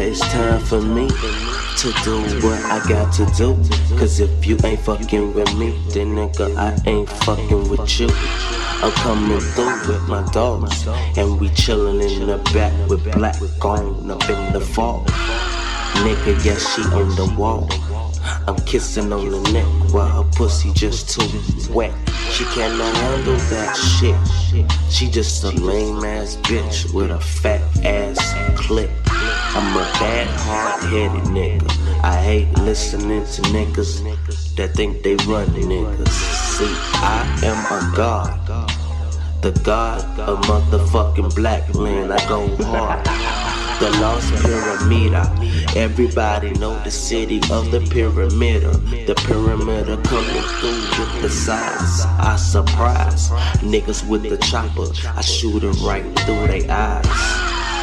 it's time for me to do what I got to do. Cause if you ain't fucking with me, then nigga, I ain't fucking with you. I'm coming through with my dogs, and we chillin' in the back with black gone up in the fall. Nigga, yeah, she on the wall. I'm kissing on the neck while her pussy just too wet. She cannot handle that shit. She just a lame ass bitch with a fat ass clip. I'm a bad, hard-headed nigga. I hate listening to niggas that think they run niggas. See, I am a god, the god of motherfucking black land. I go hard. The Lost Pyramida. Everybody know the city of the pyramid. The pyramid coming through with the size. I surprise niggas with the chopper. I shoot it right through their eyes.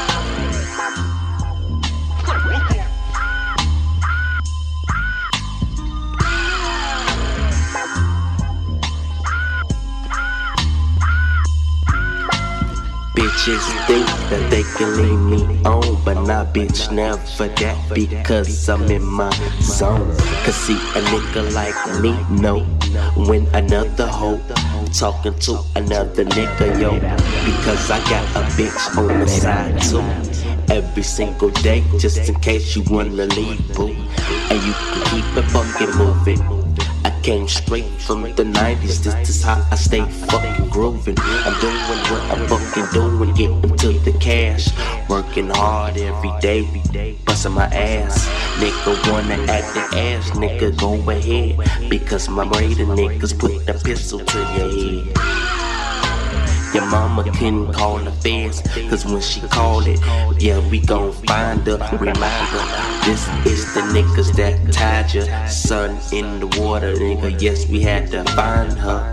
Bitches think that they can leave me on, but nah, bitch, never that, because I'm in my zone. Cause see, a nigga like me know when another hoe talking to another nigga, yo, because I got a bitch on the side too. Every single day, just in case you wanna leave, boo. And you can keep it fucking moving. I came straight from the 90s, this is how I stay fucking grooving. I'm doing what I'm fucking doing, getting to the cash. Working hard every day, busting my ass. Nigga wanna act the ass, nigga go ahead. Because my braided niggas put the pistol to your head. Your mama couldn't call the feds, cause when she called it, yeah, we gon' find her, remind her. This is the niggas that tied your son in the water, nigga. Yes, we had to find her.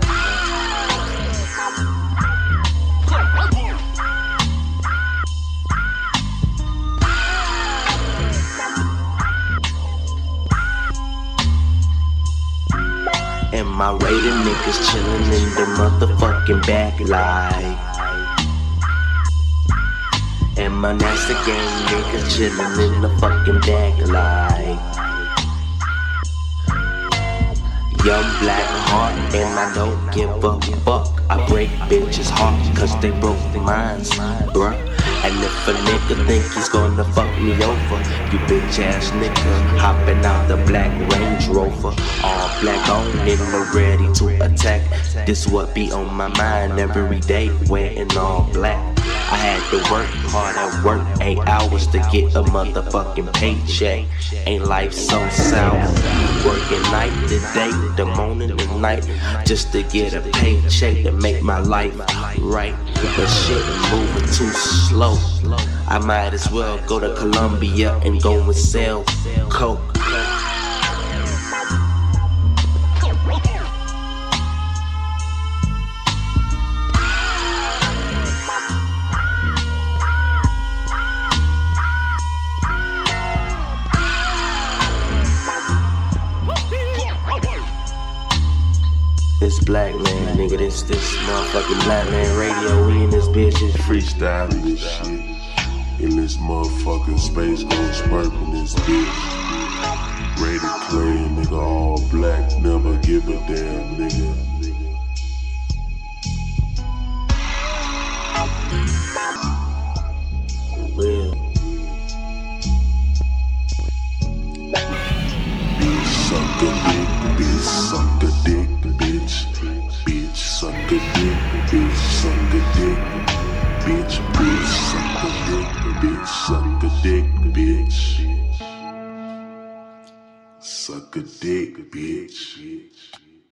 And my rated niggas chillin' in the motherfucking back light. And my nasty gang niggas chillin' in the fucking back light. Young black heart, and I don't give a fuck. I break bitches' heart, cause they broke their minds, bruh. And if a nigga think he's gonna fuck me over, you bitch ass nigga hopping out the black Range Rover. All black on and ready to attack. This what be on my mind every day, wearing all black. I had to work hard at work, 8 hours to get a motherfucking paycheck. Ain't life so south? Working night to day, the morning to night, just to get a paycheck to make my life right. But shit moving too slow. I might as well go to Colombia and go and sell coke. This black man, nigga, this motherfucking black man radio. We in this bitch is freestyling this shit. In this motherfucking Space Ghost Purple, this bitch. Rated clean, nigga, all black, never give a damn, nigga. Well, suck a dick, bitch, suck a dick, bitch. Bitch, suck a dick, bitch, suck a dick. Bitch, bitch, suck a dick, bitch, suck a dick, bitch. Suck a dick, bitch.